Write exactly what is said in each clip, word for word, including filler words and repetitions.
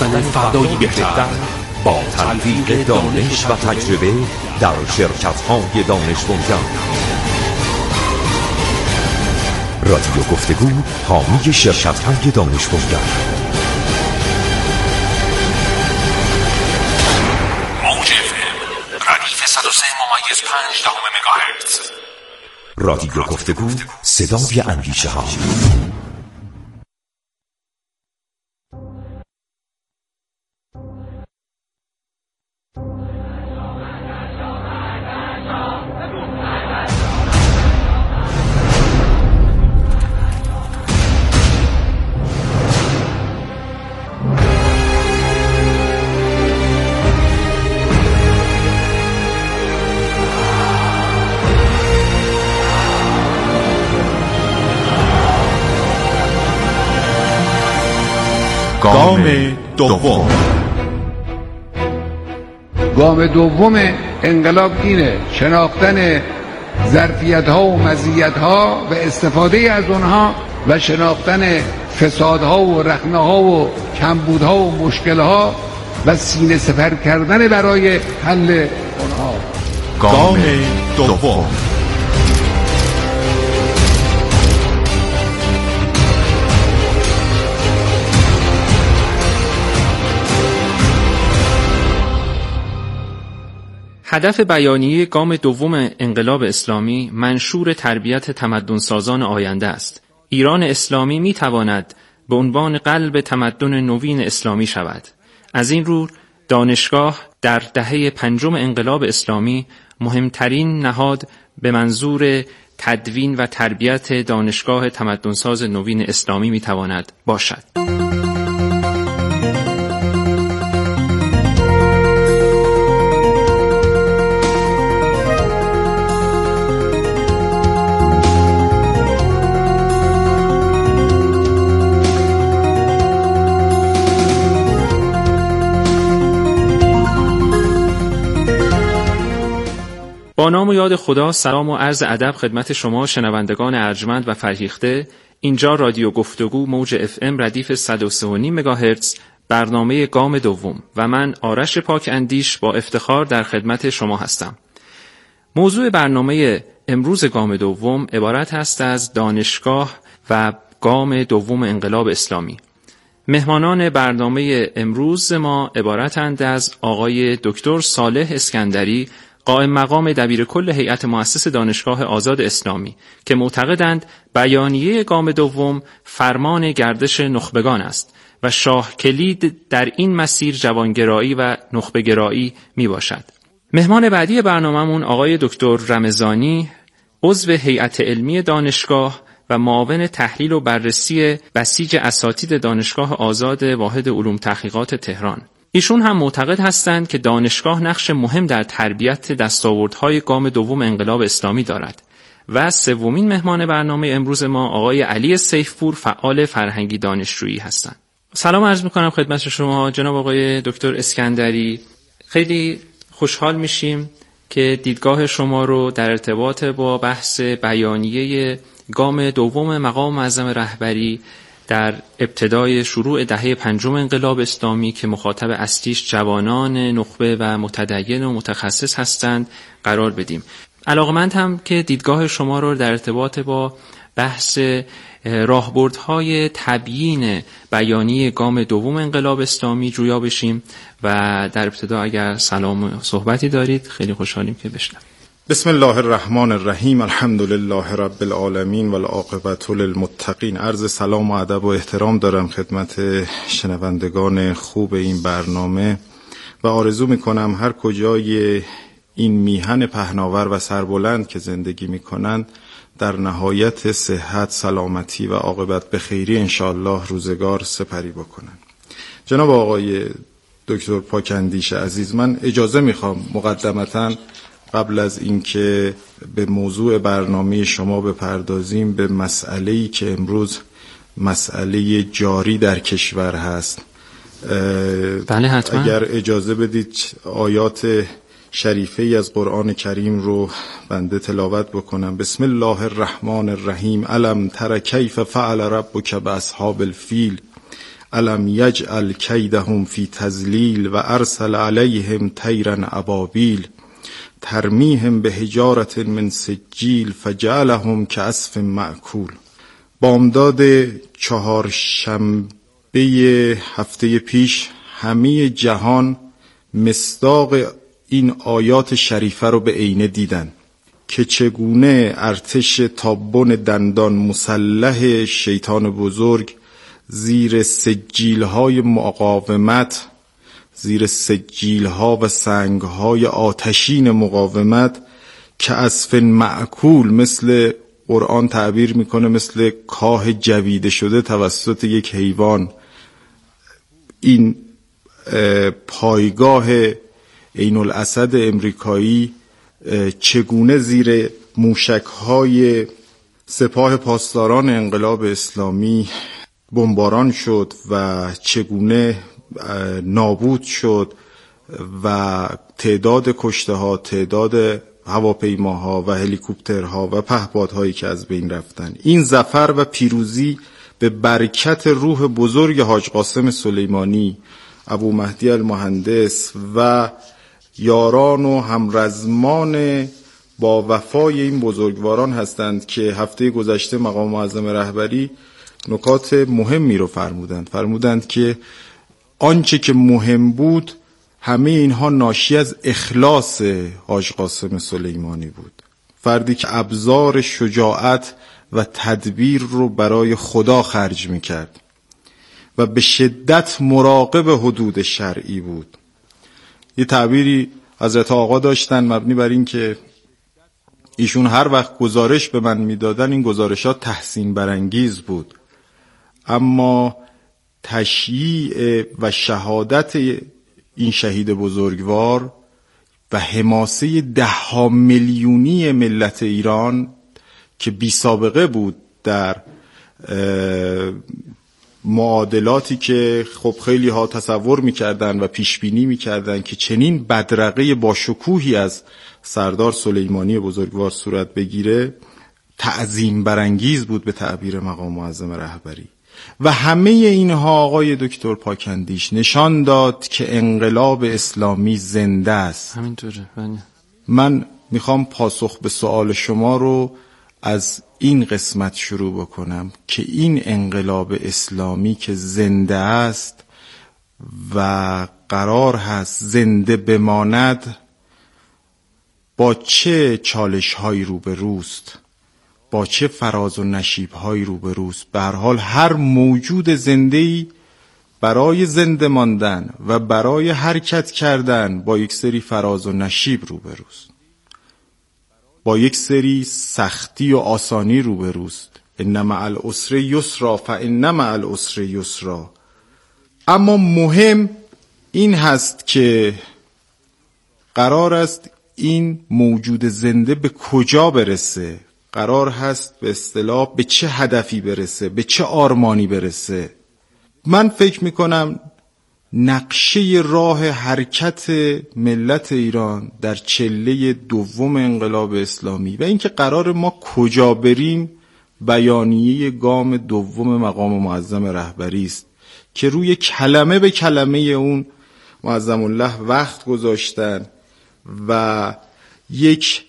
ساختن فردایی بهتر با تلفیق دانش و تجربه در شرکت‌های دانش بنیان. رادیو گفتگو حامی شرکت‌های دانش بنیان. موج اف ام ردیف صد و سه ممیز پنج دهم مگاهرتز. رادیو گفتگو صدای اندیشه ها. گام دوم. گام دوم انقلاب اینه: شناختن ظرفیت‌ها و مزیت‌ها و استفاده از اونها و شناختن فسادها و رخنه‌ها و کمبودها و مشکل‌ها و سینه سپر کردن برای حل اونها. گام دوم. هدف بیانیه گام دوم انقلاب اسلامی منشور تربیت تمدنسازان آینده است. ایران اسلامی می تواند به عنوان قلب تمدن نوین اسلامی شود. از این رو دانشگاه در دهه پنجم انقلاب اسلامی مهمترین نهاد به منظور تدوین و تربیت دانشگاه تمدنساز نوین اسلامی می تواند باشد. با نام و یاد خدا، سلام و عرض ادب خدمت شما شنوندگان ارجمند و فرهیخته. اینجا رادیو گفتگو موج اف ام ردیف صد و سه و نیم مگاهرتز، برنامه گام دوم و من آرش پاک اندیش با افتخار در خدمت شما هستم. موضوع برنامه امروز گام دوم عبارت است از دانشگاه و گام دوم انقلاب اسلامی. مهمانان برنامه امروز ما عبارتند از آقای دکتر صالح اسکندری، قائم مقام دبیرکل هیئت مؤسس دانشگاه آزاد اسلامی، که معتقدند بیانیه گام دوم فرمان گردش نخبگان است و شاه کلید در این مسیر جوانگرایی و نخبگرایی می باشد. مهمان بعدی برنامه‌مون آقای دکتر رمضانی، عضو هیئت علمی دانشگاه و معاون تحلیل و بررسی بسیج اساتید دانشگاه آزاد واحد علوم تحقیقات تهران. ایشون هم معتقد هستند که دانشگاه نقش مهم در تربیت دستاوردهای گام دوم انقلاب اسلامی دارد. و سومین مهمان برنامه امروز ما آقای علی سیفپور، فعال فرهنگی دانشجویی هستند. سلام عرض می‌کنم خدمت شما جناب آقای دکتر اسکندری. خیلی خوشحال میشیم که دیدگاه شما رو در ارتباط با بحث بیانیه گام دوم مقام معظم رهبری در ابتدای شروع دهه پنجم انقلاب اسلامی که مخاطب اصلیش جوانان نخبه و متدین و متخصص هستند قرار بدیم. علاقمند هم که دیدگاه شما رو در ارتباط با بحث راهبردهای تبیین بیانیه گام دوم انقلاب اسلامی جویا بشیم و در ابتدا اگر سلام و صحبتی دارید خیلی خوشحالیم که بشنویم. بسم الله الرحمن الرحیم. الحمد لله رب العالمین و العاقبة للمتقین. عرض سلام و ادب و احترام دارم خدمت شنوندگان خوب این برنامه و آرزو میکنم هر کجای این میهن پهناور و سربلند که زندگی میکنند در نهایت صحت، سلامتی و عاقبت به خیری انشاءالله روزگار سپری بکنند. جناب آقای دکتر پاکندیش عزیز، من اجازه میخوام مقدمتاً قبل از اینکه به موضوع برنامه شما بپردازیم به مسئله‌ای که امروز مسئله جاری در کشور هست، بله حتما. اگر اجازه بدید آیات شریفه ای از قرآن کریم رو بنده تلاوت بکنم. بسم الله الرحمن الرحیم. الم تر کیف فعل ربک باصحاب الفیل الم یجعل کیدهم فی تضلیل و ارسل علیهم طیرا ابابیل ترمیهم به حجارة من سجیل فجعلهم کعصف مأکول. بامداد چهارشنبه هفته پیش همه جهان مصداق این آیات شریفه رو به عینه دیدن که چگونه ارتش تابون دندان مسلح شیطان بزرگ زیر سجیل‌های مقاومت، زیر سجیل‌ها و سنگ‌های آتشین مقاومت که عصف مأکول، مثل قرآن تعبیر میکنه مثل کاه جویده شده توسط یک حیوان، این پایگاه عین الاسد امریکایی چگونه زیر موشک‌های سپاه پاسداران انقلاب اسلامی بمباران شد و چگونه نابود شد و تعداد کشته ها، تعداد هواپیماها و هلیکوپترها و پهپادهایی که از بین رفتن. این ظفر و پیروزی به برکت روح بزرگ حاج قاسم سلیمانی، ابو مهدی المهندس و یاران و همرزمان با وفای این بزرگواران هستند که هفته گذشته مقام معظم رهبری نکات مهمی رو فرمودند. فرمودند که آنچه که مهم بود همه اینها ناشی از اخلاص حاج قاسم سلیمانی بود، فردی که ابزار شجاعت و تدبیر رو برای خدا خرج میکرد و به شدت مراقب حدود شرعی بود. یه تعبیری حضرت آقا داشتن مبنی بر این که ایشون هر وقت گزارش به من میدادن این گزارشات تحسین برانگیز بود، اما تشییع و شهادت این شهید بزرگوار و حماسه ده ها میلیونی ملت ایران که بی سابقه بود در معادلاتی که خب خیلی ها تصور میکردن و پیش بینی میکردن که چنین بدرقه با شکوهی از سردار سلیمانی بزرگوار صورت بگیره، تعظیم برانگیز بود به تعبیر مقام معظم رهبری. و همه اینها آقای دکتر پاکندیش نشان داد که انقلاب اسلامی زنده است. همینطوره. من میخوام پاسخ به سوال شما رو از این قسمت شروع بکنم که این انقلاب اسلامی که زنده است و قرار هست زنده بماند با چه چالش هایی روبروست، با چه فراز و نشیب هایی روبروست. به هر حال هر موجود زنده‌ای برای زنده ماندن و برای حرکت کردن با یک سری فراز و نشیب روبروست، با یک سری سختی و آسانی روبروست. ان مع العسر یسرا فان مع العسر یسرا. اما مهم این هست که قرار است این موجود زنده به کجا برسه، قرار هست به اصطلاح به چه هدفی برسه، به چه آرمانی برسه. من فکر میکنم نقشه راه حرکت ملت ایران در چله دوم انقلاب اسلامی و اینکه قرار ما کجا بریم بیانیه گام دوم مقام معظم رهبری است که روی کلمه به کلمه اون معظم الله وقت گذاشتن و یک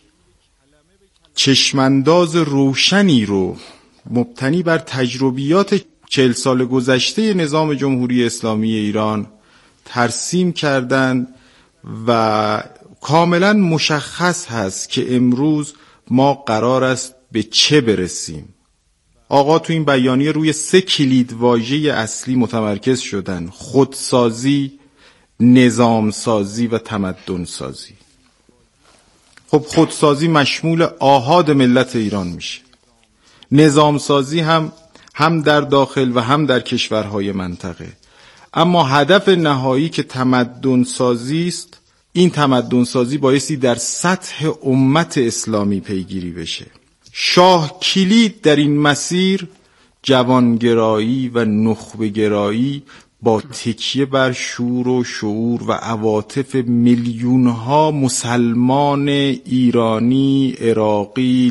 چشمانداز روشنی رو مبتنی بر تجربیات چهل سال گذشته نظام جمهوری اسلامی ایران ترسیم کردند و کاملا مشخص هست که امروز ما قرار است به چه برسیم. آقا تو این بیانیه روی سه کلید واژه اصلی متمرکز شدن: خودسازی، نظام سازی و تمدن سازی. خب خودسازی مشمول آحاد ملت ایران میشه، نظام سازی هم هم در داخل و هم در کشورهای منطقه. اما هدف نهایی که تمدن سازی است، این تمدن سازی بایستی در سطح امت اسلامی پیگیری بشه. شاه کلید در این مسیر جوانگرایی و نخبه‌گرایی با تکیه بر شور و شعور و عواطف میلیون‌ها مسلمان ایرانی، عراقی،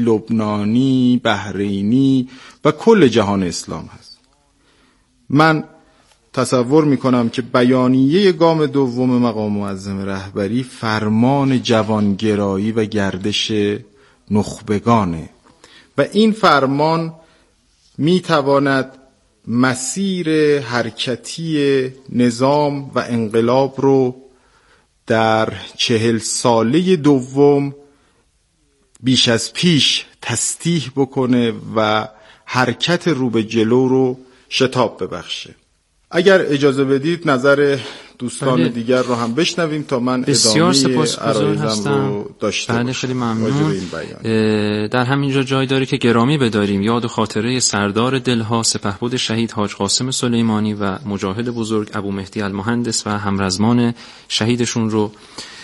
لبنانی، بحرینی و کل جهان اسلام هست. من تصور میکنم که بیانیه گام دوم مقام معظم رهبری فرمان جوانگرایی و گردش نخبگانه و این فرمان میتواند مسیر حرکتی نظام و انقلاب رو در چهل ساله دوم بیش از پیش تسطیح بکنه و حرکت رو به جلو رو شتاب ببخشه. اگر اجازه بدید نظر دوستان بله. دیگر رو هم بشنویم تا من ادامه عرایزم رو داشته بله خیلی ممنون. در همینجا جای داره که گرامی بداریم یاد و خاطره سردار دلها سپهبد شهید حاج قاسم سلیمانی و مجاهد بزرگ ابو مهدی المهندس و همرزمان شهیدشون رو.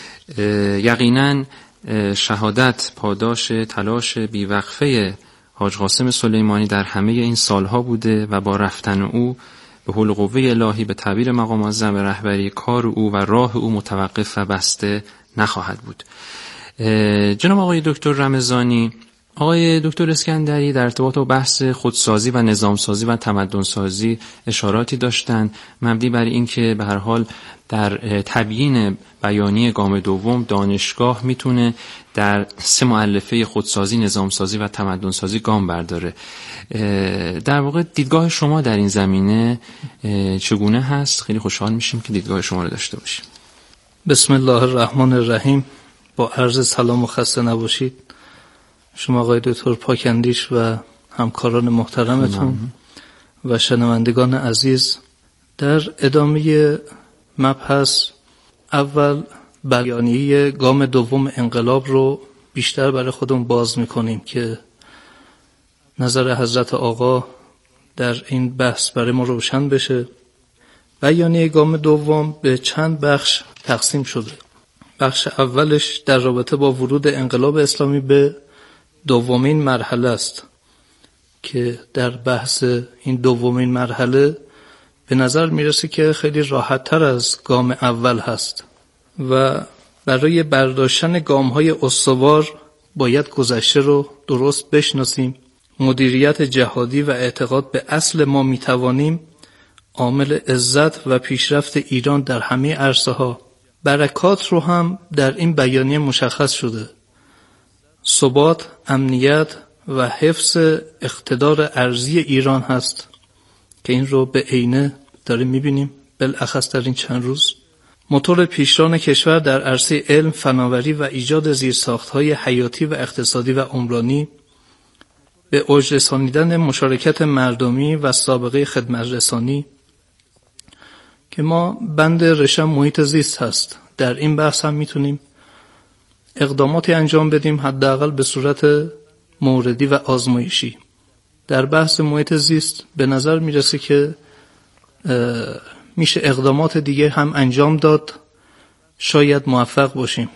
یقیناً شهادت پاداش تلاش بیوقفه حاج قاسم سلیمانی در همه این سالها بوده و با رفتن او به حول قوه الهی به تعبیر مقام معظم رهبری کار او و راه او متوقف و بسته نخواهد بود. جناب آقای دکتر رمضانی، آقای دکتر اسکندری در ارتباط با بحث خودسازی و نظامسازی و تمدنسازی اشاراتی داشتند مبنی بر اینکه به هر حال در تبیین بیانیه گام دوم دانشگاه میتونه در سه مؤلفه خودسازی، نظامسازی و تمدنسازی گام برداره. در واقع دیدگاه شما در این زمینه چگونه هست؟ خیلی خوشحال میشیم که دیدگاه شما رو داشته باشیم. بسم الله الرحمن الرحیم. با عرض سلام و خسته نباشید شما آقای دکتر پاکندیش و همکاران محترمتون و شنوندگان عزیز. در ادامه مبحث اول بیانیه گام دوم انقلاب رو بیشتر برای خودمون باز میکنیم که نظر حضرت آقا در این بحث برای ما روشن بشه. بیانیه گام دوم به چند بخش تقسیم شده. بخش اولش در رابطه با ورود انقلاب اسلامی به دومین مرحله است که در بحث این دومین مرحله به نظر میرسه که خیلی راحت تر از گام اول هست و برای برداشتن گام های استوار باید گذشته رو درست بشناسیم. مدیریت جهادی و اعتقاد به اصل ما میتوانیم عامل عزت و پیشرفت ایران در همه عرصه ها. برکات رو هم در این بیانیه مشخص شده. ثبات، امنیت و حفظ اقتدار ارضی ایران هست که این رو به عینه داریم میبینیم بالاخص در این چند روز. موتور پیشران کشور در عرصه علم، فناوری و ایجاد زیرساخت‌های حیاتی و اقتصادی و عمرانی، به اوج رسانیدن مشارکت مردمی و سابقه خدمت رسانی که ما بند رشته محیط زیست هست. در این بحث هم میتونیم اقداماتی انجام بدیم حداقل به صورت موردی و آزمایشی. در بحث محیط زیست به نظر میرسه که میشه اقدامات دیگه هم انجام داد، شاید موفق باشیم.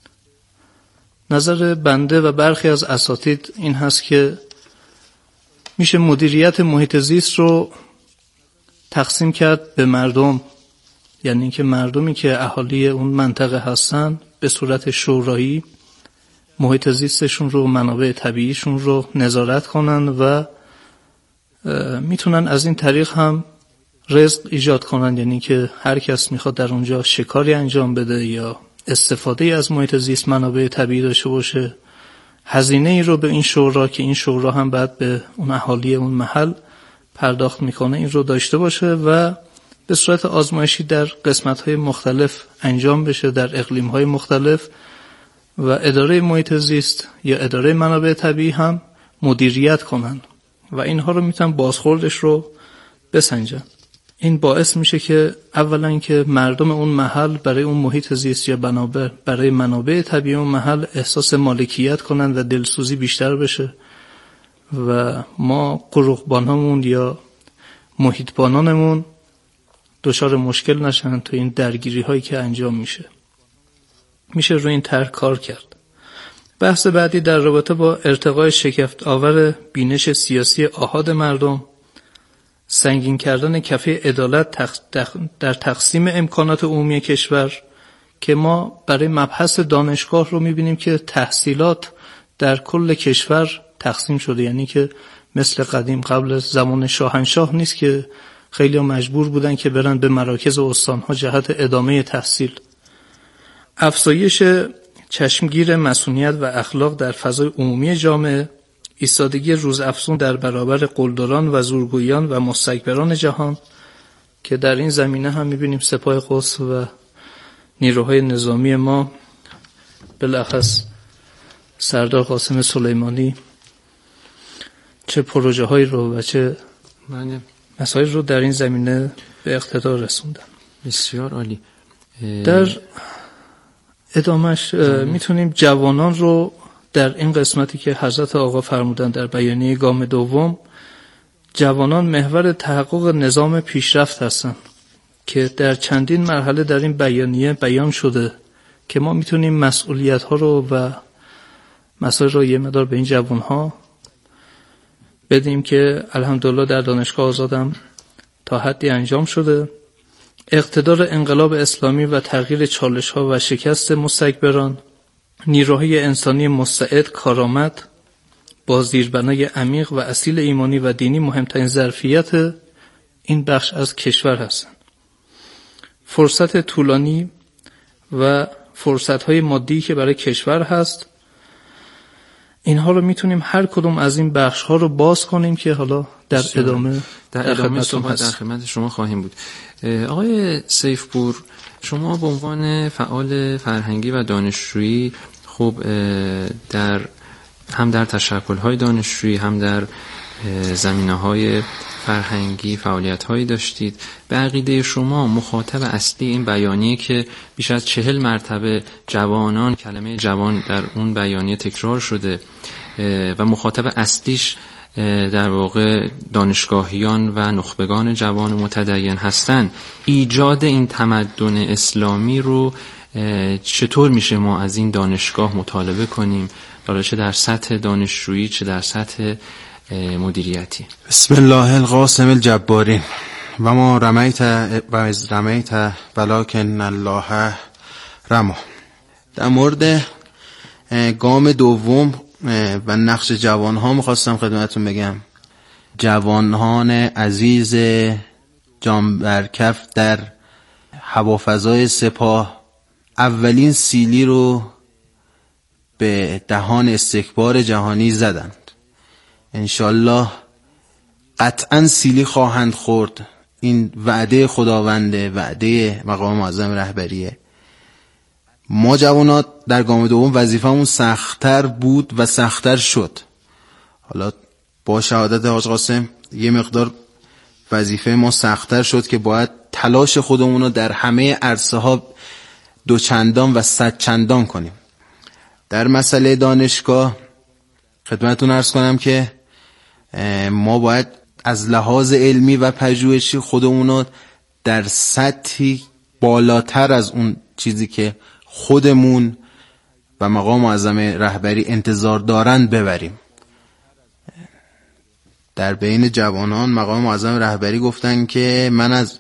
نظر بنده و برخی از اساتید این هست که میشه مدیریت محیط زیست رو تقسیم کرد به مردم، یعنی اینکه مردمی که اهالی اون منطقه هستن به صورت شورایی محیط زیستشون رو، منابع طبیعیشون رو نظارت کنن و میتونن از این طریق هم رزق ایجاد کنن، یعنی که هر کس میخواد در اونجا شکاری انجام بده یا استفاده از محیط زیست، منابع طبیعی داشته باشه، هزینه ای رو به این شورا که این شورا هم بعد به اون اهالی اون محل پرداخت میکنه این رو داشته باشه و به صورت آزمایشی در قسمت‌های مختلف انجام بشه، در اقلیم‌های مختلف، و اداره محیط زیست یا اداره منابع طبیعی هم مدیریت کنن و اینها رو میتونن بازخوردش رو بسنجن. این باعث میشه که اولا که مردم اون محل برای اون محیط زیست یا بنابر برای منابع طبیعی اون محل احساس مالکیت کنن و دلسوزی بیشتر بشه و ما قروقبانامون یا محیطبانانمون دچار مشکل نشن تو این درگیری هایی که انجام میشه. میشه روی این طرح کار کرد. بحث بعدی در رابطه با ارتقای شگفت آور بینش سیاسی آحاد مردم، سنگین کردن کفه عدالت در تقسیم امکانات عمومی کشور که ما برای مبحث دانشگاه رو میبینیم که تحصیلات در کل کشور تقسیم شده، یعنی که مثل قدیم قبل زمان شاهنشاه نیست که خیلی مجبور بودن که برن به مراکز استانها جهت ادامه تحصیل. افزایش چشمگیر مسئولیت و اخلاق در فضای عمومی جامعه، ایستادگی روزافزون در برابر قلدران و زورگویان و مستکبران جهان که در این زمینه هم می‌بینیم سپاه قدس و نیروهای نظامی ما بالاخص سردار قاسم سلیمانی چه پروژه هایی رو و چه مسائل رو در این زمینه به اقتدار رسوندن. بسیار عالی. در ادامهش میتونیم جوانان رو در این قسمتی که حضرت آقا فرمودن در بیانیه گام دوم، جوانان محور تحقق نظام پیشرفت هستند که در چندین مرحله در این بیانیه بیان شده که ما میتونیم مسئولیت ها رو و مسائل رو یه مقدار به این جوان ها بدیم که الحمدلله در دانشگاه آزادم تا حدی انجام شده. اقتدار انقلاب اسلامی و تغییر چالش ها و شکست مستکبران، نیروهای انسانی مستعد کارآمد با زیربنای عمیق و اصیل ایمانی و دینی مهمترین ظرفیت این بخش از کشور هستند. فرصت طولانی و فرصت‌های مادی که برای کشور هست، اینها رو میتونیم هر کدوم از این بخش‌ها رو باز کنیم که حالا در ادامه در ادامه صحبت در خدمت شما خواهیم بود. آقای سیفپور، شما به عنوان فعال فرهنگی و دانشجویی خب در هم در تشکل‌های دانشجویی هم در زمینه‌های فرهنگی فعالیت‌هایی داشتید. به عقیده شما مخاطب اصلی این بیانیه که بیش از چهل مرتبه جوانان، کلمه جوان در اون بیانیه تکرار شده و مخاطب اصلیش در واقع دانشگاهیان و نخبگان جوان متدین هستند، ایجاد این تمدن اسلامی رو چطور میشه ما از این دانشگاه مطالبه کنیم، حالا چه در سطح دانشجویی چه در سطح مدیریتی؟ بسم الله القاسم الجبارین و ما رمیت و از رمیت ولکن الله رمی. در مورد گام دوم و نقش جوانها میخواستم خدمتتون بگم. جوانان عزیز جان برکف در هوافضای سپاه اولین سیلی رو به دهان استکبار جهانی زدند. انشالله قطعا سیلی خواهند خورد. این وعده خداونده، وعده مقام معظم رهبریه. ما جوانات در گام دوم وظیفمون سخت‌تر بود و سخت‌تر شد. حالا با شهادت حاج قاسم یه مقدار وظیفه ما سخت‌تر شد که باید تلاش خودمون رو در همه عرصه ها دو چندان و صد چندان کنیم. در مسئله دانشگاه خدمتتون عرض کنم که ما باید از لحاظ علمی و پژوهشی خودمون رو در سطحی بالاتر از اون چیزی که خودمون و مقام معظم رهبری انتظار دارند ببریم. در بین جوانان مقام معظم رهبری گفتن که من از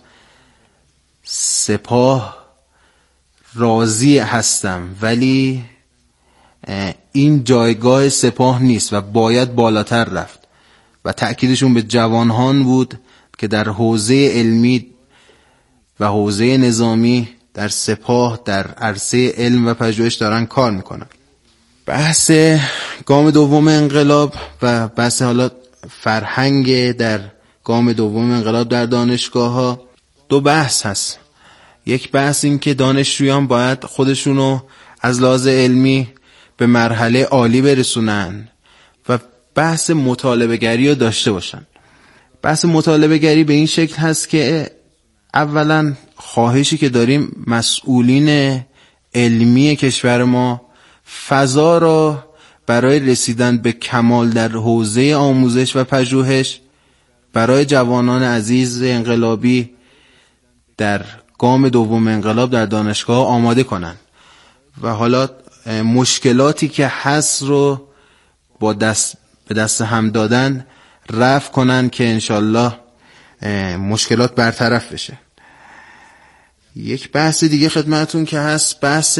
سپاه راضی هستم ولی این جایگاه سپاه نیست و باید بالاتر رفت و تأکیدشون به جوانان بود که در حوزه علمی و حوزه نظامی در سپاه در عرصه علم و پژوهش دارن کار میکنن. بحث گام دوم انقلاب و بحث حالا فرهنگ در گام دوم انقلاب در دانشگاه ها دو بحث هست. یک بحث این که دانشجویان باید خودشونو از لحاظ علمی به مرحله عالی برسونن و بحث مطالبه گری رو داشته باشن. بحث مطالبه گری به این شکل هست که اولا خواهشی که داریم مسئولین علمی کشور ما فضا را برای رسیدن به کمال در حوزه آموزش و پژوهش برای جوانان عزیز انقلابی در گام دوم انقلاب در دانشگاه آماده کنن و حالا مشکلاتی که هست رو با دست به دست هم دادن رفع کنن که انشالله مشکلات برطرف بشه. یک بحث دیگه خدمتون که هست بحث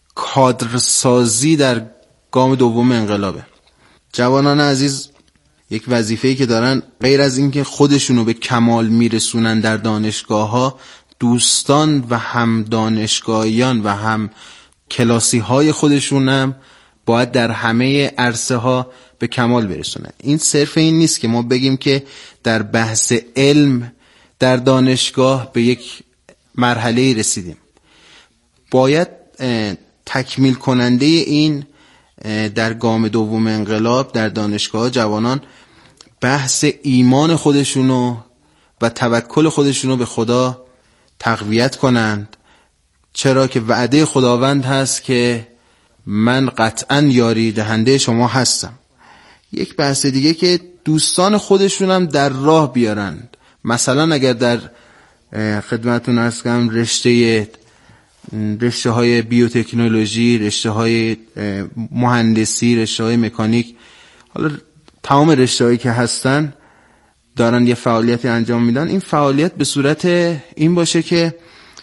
کادرسازی در گام دوم انقلابه. جوانان عزیز یک وظیفه‌ای که دارن غیر از اینکه خودشونو به کمال میرسونن در دانشگاه ها، دوستان و هم دانشگاهیان و هم کلاسی های خودشونم باید در همه عرصه ها به کمال برسونن. این صرف این نیست که ما بگیم که در بحث علم در دانشگاه به یک مرحله رسیدیم. باید تکمیل کننده این در گام دوم انقلاب در دانشگاه جوانان بحث ایمان خودشونو و توکل خودشونو به خدا تقویت کنند، چرا که وعده خداوند هست که من قطعا یاری دهنده شما هستم. یک بحث دیگه که دوستان خودشونم در راه بیارند. مثلا اگر در خدمتتون عرض کنم رشته رشته های بیوتکنولوژی، رشته های مهندسی، رشته های مکانیک، حالا تمام رشته هایی که هستن دارن یه فعالیتی انجام میدن، این فعالیت به صورت این باشه که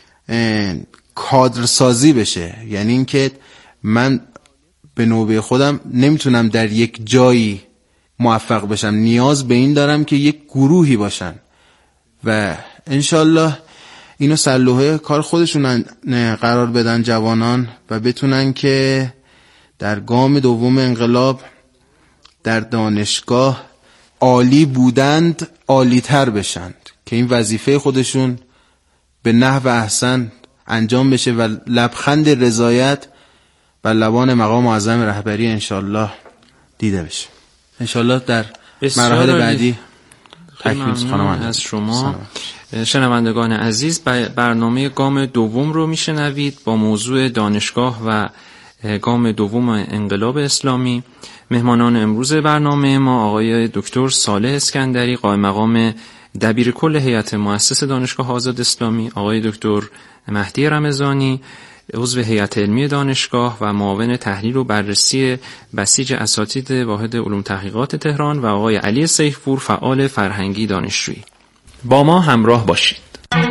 کادر سازی بشه. یعنی این که من به نوبه خودم نمیتونم در یک جایی موفق بشم، نیاز به این دارم که یک گروهی باشن و انشالله اینو سرلوحه کار خودشون قرار بدن جوانان و بتونن که در گام دوم انقلاب در دانشگاه عالی بودند عالی تر بشند، که این وظیفه خودشون به نحو احسن انجام بشه و لبخند رضایت و لبان مقام معظم رهبری انشالله دیده بشه. انشالله در مراحل بعدی تکمیل خانم از شما. شنوندگان عزیز، برنامه گام دوم رو میشنوید با موضوع دانشگاه و گام دوم انقلاب اسلامی. مهمانان امروز برنامه ما آقای دکتر صالح اسکندری، قائم مقام دبیر کل هیئت مؤسس دانشگاه آزاد اسلامی، آقای دکتر مهدی رمضانی، عضو هیئت علمی دانشگاه و معاون تحلیل و بررسی بسیج اساتید واحد علوم تحقیقات تهران، و آقای علی سیفپور، فعال فرهنگی دانشجویی. با ما همراه باشید.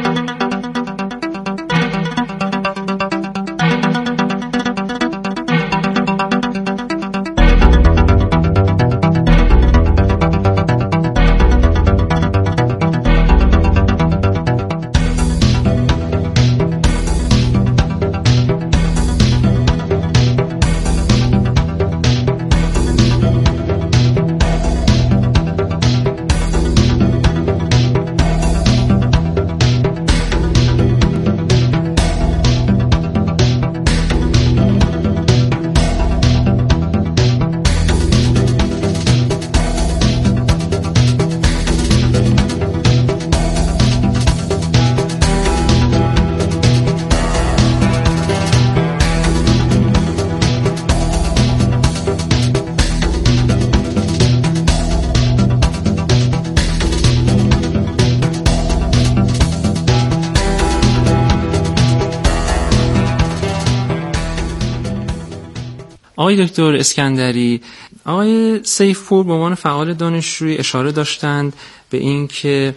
آقای دکتر اسکندری، آقای سیفپور به عنوان فعال دانشجویی اشاره داشتند به این که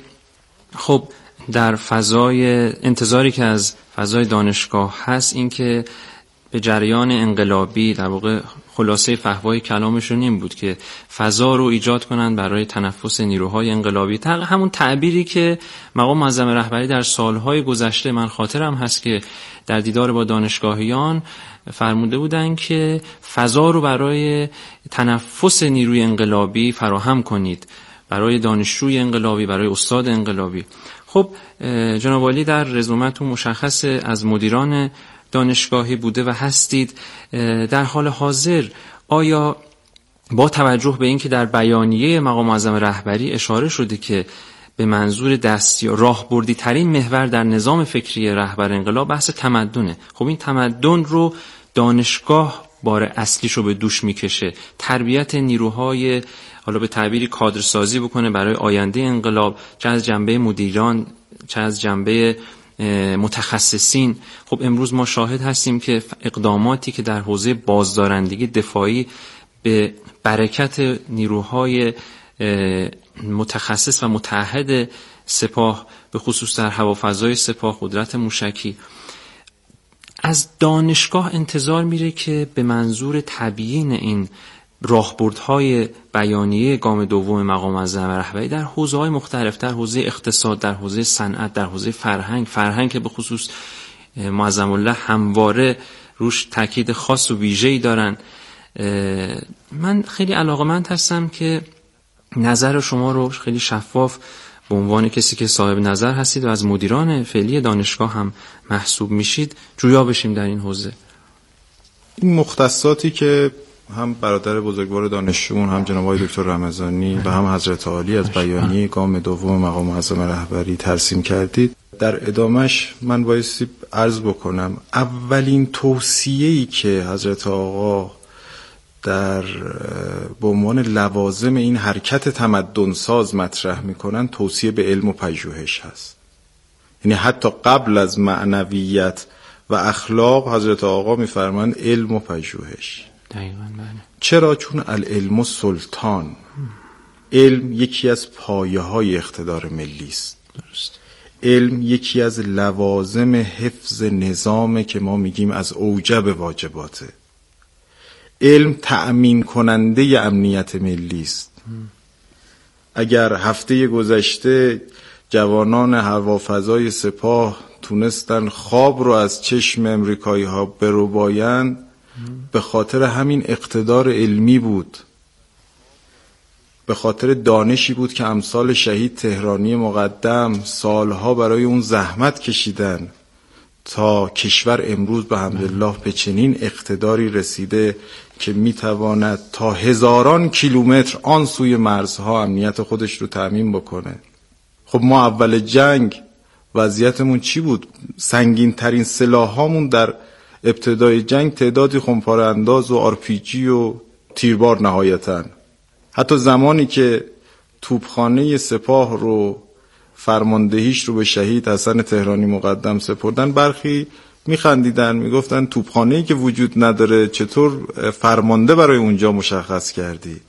خب در فضای انتظاری که از فضای دانشگاه هست این که به جریان انقلابی، در واقع خلاصه فحوای کلامشون این بود که فضا رو ایجاد کنند برای تنفس نیروهای انقلابی. همون تعبیری که مقام معظم رهبری در سالهای گذشته، من خاطرم هست که در دیدار با دانشگاهیان فرموده بودن که فضا رو برای تنفس نیروی انقلابی فراهم کنید، برای دانشجوی انقلابی، برای استاد انقلابی. خب جناب عالی در رزومتون مشخص از مدیران دانشگاهی بوده و هستید. در حال حاضر آیا با توجه به اینکه در بیانیه مقام معظم رهبری اشاره شده که به منظور دستی راهبردی ترین محور در نظام فکری رهبر انقلاب بحث تمدنه، خب این تمدن رو دانشگاه بار اصلیشو به دوش میکشه، تربیت نیروهای، حالا به تعبیری کادرسازی بکنه برای آینده انقلاب، چه از جنبه مدیران چه از جنبه متخصصین. خب امروز ما شاهد هستیم که اقداماتی که در حوزه بازدارندگی دفاعی به برکت نیروهای متخصص و متعهد سپاه، به خصوص در هوافضای سپاه، قدرت موشکی، از دانشگاه انتظار میره که به منظور تبیین این راهبردهای بیانیه گام دوم مقام معظم رهبری در حوزه‌های مختلف، در حوزه اقتصاد، در حوزه صنعت، در حوزه فرهنگ فرهنگ که به خصوص معظم الله همواره روش تاکید خاص و ویژه‌ای دارن. من خیلی علاقه‌مند هستم که نظر شما رو خیلی شفاف به عنوان کسی که صاحب نظر هستید و از مدیران فعلی دانشگاه هم محسوب میشید جویا بشیم در این حوزه. این مختصاتی که هم برادر بزرگوار دانشجویان، هم جناب آقای دکتر رمضانی و هم حضرت عالی از بیانیه گام دوم مقام معظم رهبری ترسیم کردید، در ادامش من بایستی عرض بکنم اولین توصیه‌ای که حضرت آقا در به عنوان لوازم این حرکت تمدن ساز مطرح میکنن توصیه به علم و پژوهش هست. یعنی حتی قبل از معنویت و اخلاق حضرت آقا میفرمایند علم و پژوهش. دقیقاً بله. چرا؟ چون العلم سلطان، علم یکی از پایه های اقتدار ملی است. درست. علم یکی از لوازم حفظ نظامه که ما میگیم از اوجب واجباته. علم تأمین کننده امنیت ملی است. اگر هفته گذشته جوانان هوافضای سپاه تونستن خواب رو از چشم امریکایی ها بربایند، به خاطر همین اقتدار علمی بود، به خاطر دانشی بود که امثال شهید تهرانی مقدم سالها برای اون زحمت کشیدن تا کشور امروز به حمدالله به چنین اقتداری رسیده که میتواند تا هزاران کیلومتر آن سوی مرزها امنیت خودش رو تأمین بکنه. خب ما اول جنگ وضعیتمون چی بود؟ سنگین ترین سلاح هامون در ابتدای جنگ تعدادی خمپاره انداز و آر پی جی و تیربار نهایتاً. حتی زمانی که توپخانه سپاه رو فرماندهیش رو به شهید حسن تهرانی مقدم سپردن، برخی میخندیدن، میگفتن توپخانه‌ای که وجود نداره چطور فرمانده برای اونجا مشخص کردید؟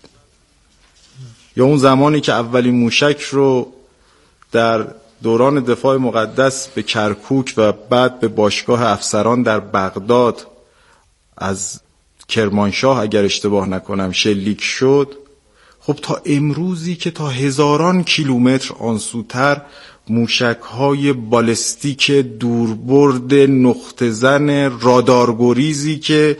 یا اون زمانی که اولین موشک رو در دوران دفاع مقدس به کرکوک و بعد به باشگاه افسران در بغداد از کرمانشاه اگر اشتباه نکنم شلیک شد، خب تا امروزی که تا هزاران کیلومتر آنسوتر موشک‌های بالستیک دوربرد نقطه زن رادارگریزی که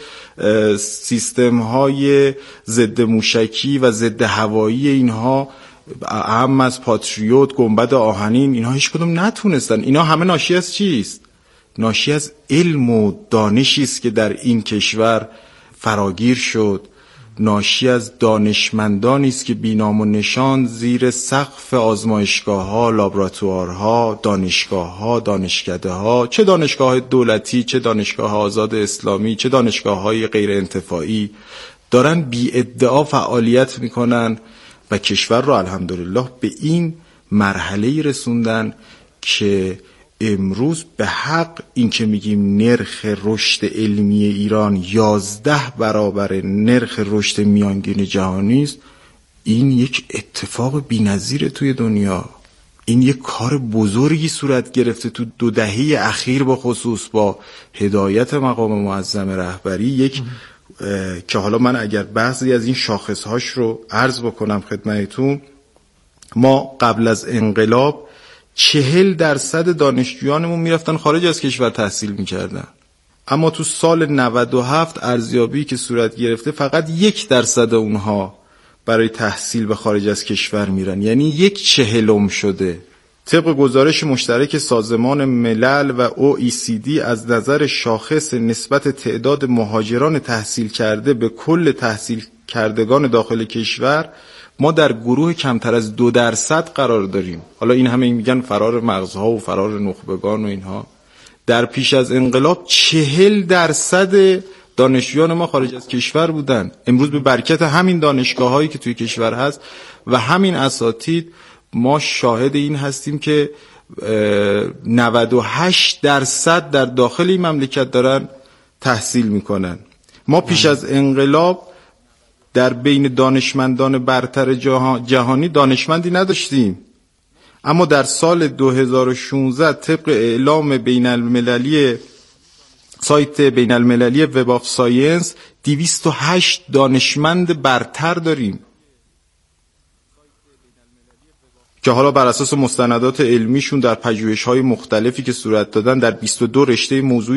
سیستم‌های ضد موشکی و ضد هوایی اینها اهم از پاتریوت، گنبد آهنین، اینها هیچ کدوم نتونستن. اینا همه ناشی از چیست؟ ناشی از علم و دانشی است که در این کشور فراگیر شد، ناشی از دانشمندانی است که بینام و نشان زیر سقف آزمایشگاه‌ها، لابراتوارها، دانشگاه‌ها، دانشکده‌ها، چه دانشگاه دولتی، چه دانشگاه آزاد اسلامی، چه دانشگاه‌های غیر انتفاعی، دارن بی ادعا فعالیت میکنن و کشور رو الحمدلله به این مرحله رسوندن که امروز به حق این که میگیم نرخ رشد علمی ایران یازده برابر نرخ رشد میانگین جهانی است، این یک اتفاق بی‌نظیره توی دنیا. این یک کار بزرگی صورت گرفته تو دو دهه اخیر، با خصوص با هدایت مقام معظم رهبری، یک که حالا من اگر بعضی از این شاخصهاش رو عرض بکنم خدمتتون، ما قبل از انقلاب چهل درصد دانشجویانمون میرفتن خارج از کشور تحصیل میکردن، اما تو سال نود و هفت ارزیابی که صورت گرفته فقط یک درصد اونها برای تحصیل به خارج از کشور میرن، یعنی یک چهلم شده. طبق گزارش مشترک سازمان ملل و او ای سی دی از نظر شاخص نسبت تعداد مهاجران تحصیل کرده به کل تحصیل کردگان داخل کشور، ما در گروه کمتر از دو درصد قرار داریم. حالا این همه میگن فرار مغزها و فرار نخبگان و اینها. در پیش از انقلاب چهل درصد دانشجویان ما خارج از کشور بودن. امروز به برکت همین دانشگاه هایی که توی کشور هست و همین اساتید ما شاهد این هستیم که نود و هشت درصد در داخل این مملکت دارن تحصیل میکنن. ما پیش از انقلاب در بین دانشمندان برتر جهانی دانشمندی نداشتیم، اما در سال دو هزار و شانزده طبق اعلام بین المللی سایت بین المللی وب آف ساینس دویست و هشت دانشمند برتر داریم که حالا بر اساس مستندات علمیشون در پژوهش‌های مختلفی که صورت دادن در بیست و دو رشته موضوعی